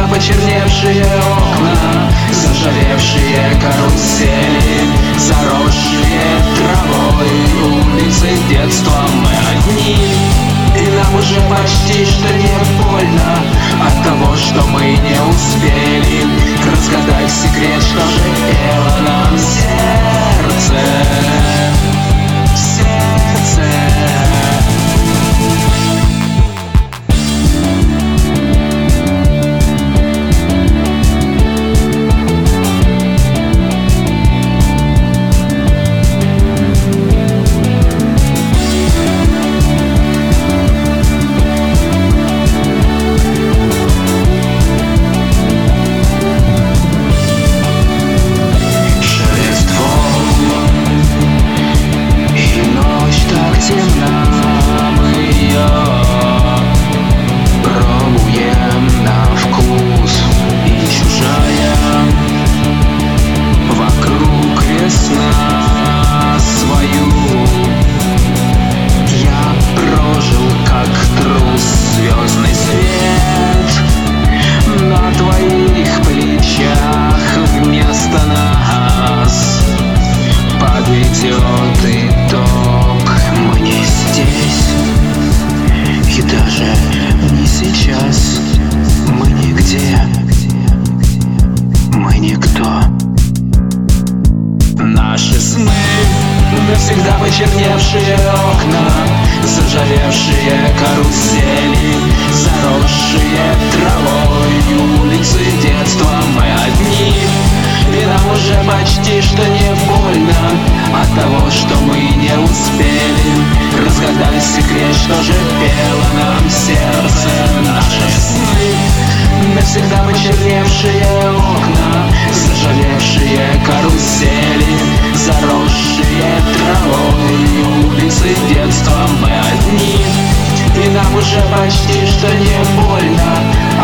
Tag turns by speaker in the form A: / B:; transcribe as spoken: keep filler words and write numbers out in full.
A: почерневшие окна, заржавевшие карусели, заросшие травой улицы детства. Мы одни, и нам уже почти что не больно от того, что мы не успели разгадать секрет, что же пело нам сердце. Сердце. Идет итог, мы не здесь, и даже не сейчас. Мы нигде, мы никто. Наши сны, навсегда почерневшие окна, заржавевшие карусели, заросшие травой улицы детства. Мы одни, и нам уже почти что не больно от того, что мы не успели разгадать секрет, что же пело нам сердце. Наши сны, навсегда почерневшие окна, заржавевшие карусели, заросшие травой улицы детства. Мы одни, и нам уже почти что не больно